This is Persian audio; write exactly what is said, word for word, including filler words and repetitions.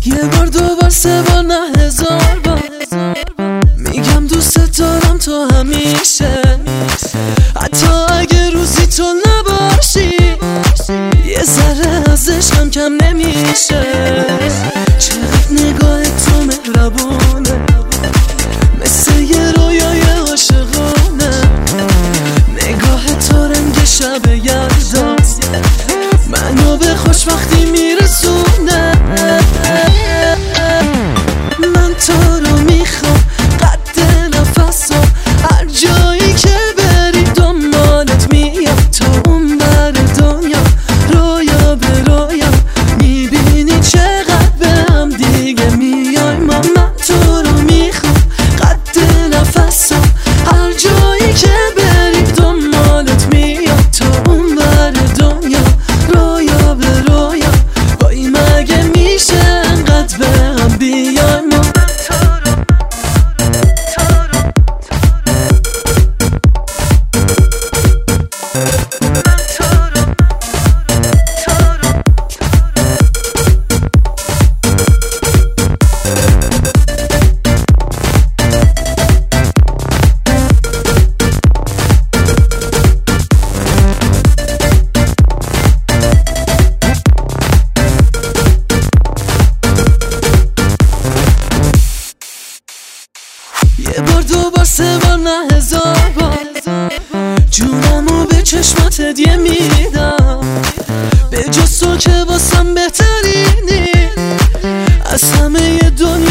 یه بار دو بار سه بار نه هزار بار میگم دوست دارم تو همیشه، حتی اگه روزی تو نباشی یه ذره از عشقم کم نمیشه. چقدر نگاه تو مهربونه، مثل یه رویای عاشقانه. نگاه تو رنگ شب یلداست، منو به خوشبختی میرسونه. من تو رو میخوام قد نفسم، هر جایی که بری دنبالت میام. تو اون بر دنیا رویا به رویا، میبینی چقدر به هم دیگه میای ما. من تو رو میخوام قد نفسم، هر جایی که بری دنبالت میام. تو اون بر دنیا رویا به رویا، وای مگه میشه انقدر به هم بیای ما. یه بار دو بار سه بار نه هزار بار جونمو به چشمات هدیه میدم، به جز تو که واسم بهترینی از همه دنیا.